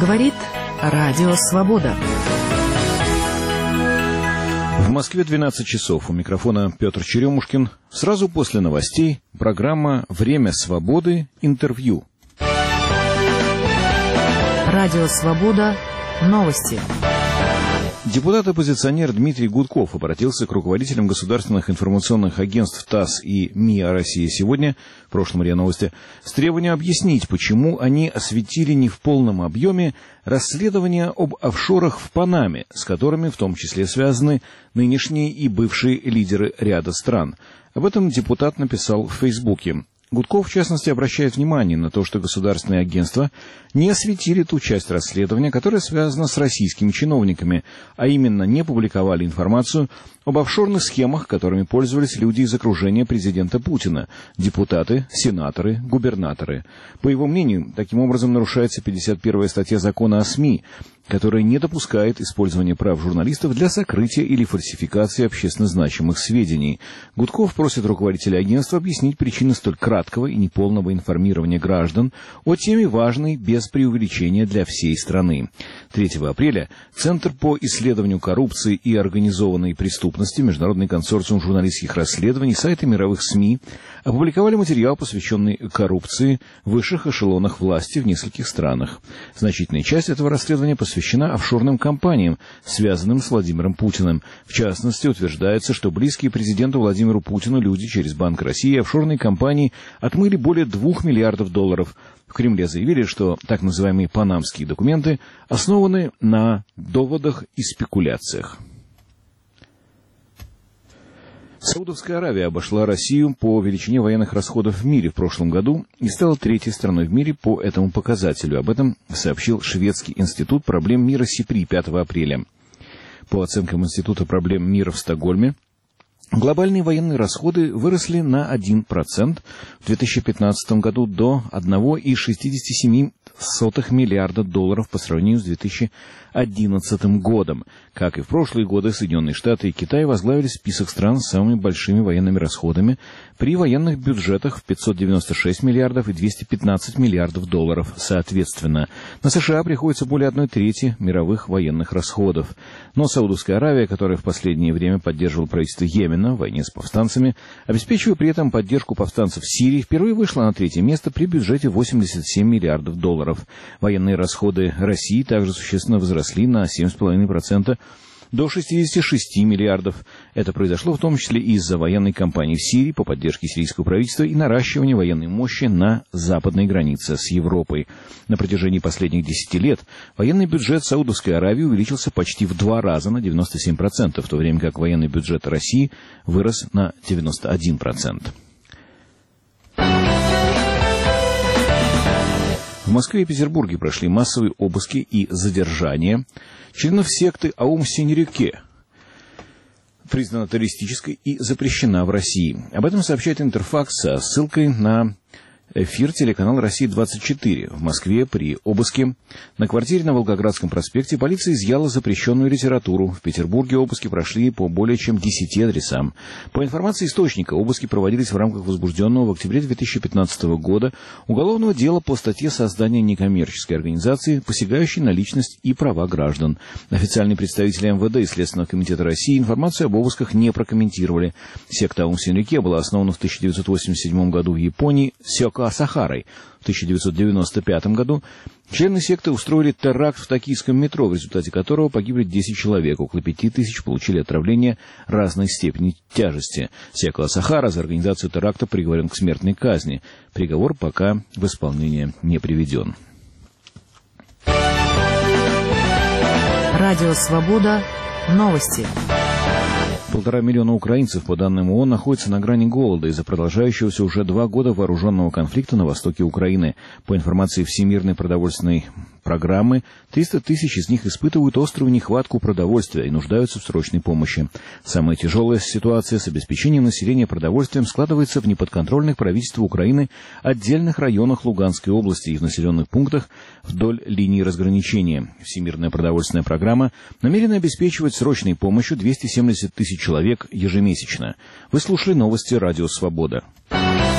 Говорит Радио Свобода. В Москве 12 часов. У микрофона Петр Черемушкин. Сразу после новостей программа «Время свободы. Интервью». Радио Свобода. Новости. Депутат-оппозиционер Дмитрий Гудков обратился к руководителям государственных информационных агентств ТАСС и МИА России сегодня, в прошлом РИА Новости, с требованием объяснить, почему они осветили не в полном объеме расследование об офшорах в Панаме, с которыми в том числе связаны нынешние и бывшие лидеры ряда стран. Об этом депутат написал в Фейсбуке. Гудков, в частности, обращает внимание на то, что государственные агентства не осветили ту часть расследования, которая связана с российскими чиновниками, а именно не публиковали информацию об офшорных схемах, которыми пользовались люди из окружения президента Путина, депутаты, сенаторы, губернаторы. По его мнению, таким образом нарушается 51-я статья закона о СМИ, которая не допускает использования прав журналистов для сокрытия или фальсификации общественно значимых сведений. Гудков просит руководителя агентства объяснить причины столь краткого и неполного информирования граждан о теме важной без преувеличения для всей страны. 3 апреля Центр по исследованию коррупции и организованной преступности, Международный консорциум журналистских расследований, сайты мировых СМИ опубликовали материал, посвященный коррупции в высших эшелонах власти в нескольких странах. Значительная часть этого расследования посвящена офшорным компаниям, связанным с Владимиром Путиным. В частности, утверждается, что близкие президенту Владимиру Путину люди через Банк России и офшорные компании отмыли более $2 миллиардов. В Кремле заявили, что так называемые панамские документы основаны на доводах и спекуляциях. Саудовская Аравия обошла Россию по величине военных расходов в мире в прошлом году и стала 3-й страной в мире по этому показателю. Об этом сообщил Шведский институт проблем мира СИПРИ 5 апреля. По оценкам Института проблем мира в Стокгольме, глобальные военные расходы выросли на 1% в 2015 году до $1,67 миллиарда по сравнению с 2011 годом. Как и в прошлые годы, Соединенные Штаты и Китай возглавили список стран с самыми большими военными расходами при военных бюджетах в $596 миллиардов и $215 миллиардов соответственно. На США приходится более 1/3 мировых военных расходов. Но Саудовская Аравия, которая в последнее время поддерживала правительство Йемена в войне с повстанцами, обеспечивая при этом поддержку повстанцев в Сирии, впервые вышла на 3-е место при бюджете $87 миллиардов. Военные расходы России также существенно возросли на 7,5% до 66 миллиардов. Это произошло в том числе из-за военной кампании в Сирии по поддержке сирийского правительства и наращивания военной мощи на западной границе с Европой. На протяжении последних 10 лет военный бюджет Саудовской Аравии увеличился почти в 2 раза на 97%, в то время как военный бюджет России вырос на 91%. В Москве и Петербурге прошли массовые обыски и задержания членов секты Аум Синьрикэ, признана террористической и запрещена в России. Об этом сообщает Интерфакс со ссылкой на эфир телеканала «Россия-24». В Москве при обыске на квартире на Волгоградском проспекте полиция изъяла запрещенную литературу. В Петербурге обыски прошли по более чем 10 адресам. По информации источника, обыски проводились в рамках возбужденного в октябре 2015 года уголовного дела по статье «Создание некоммерческой организации, посягающей на личность и права граждан». Официальные представители МВД и Следственного комитета России информацию об обысках не прокомментировали. Секта Аум Синьрикэ была основана в 1987 году в Японии Сёка Асахарой. В 1995 году члены секты устроили теракт в токийском метро, в результате которого погибли 10 человек, около 5000 получили отравление разной степени тяжести. Сёка Асахара за организацию теракта приговорен к смертной казни. Приговор пока в исполнение не приведен. Радио Свобода. Новости. 1,5 миллиона украинцев, по данным ООН, находятся на грани голода из-за продолжающегося уже 2 года вооруженного конфликта на востоке Украины. По информации Всемирной продовольственной программы, 300 тысяч из них испытывают острую нехватку продовольствия и нуждаются в срочной помощи. Самая тяжелая ситуация с обеспечением населения продовольствием складывается в неподконтрольных правительству Украины отдельных районах Луганской области и в населенных пунктах вдоль линии разграничения. Всемирная продовольственная программа намерена обеспечивать срочной помощью 270 тысяч человек ежемесячно. Вы слушали новости «Радио Свобода».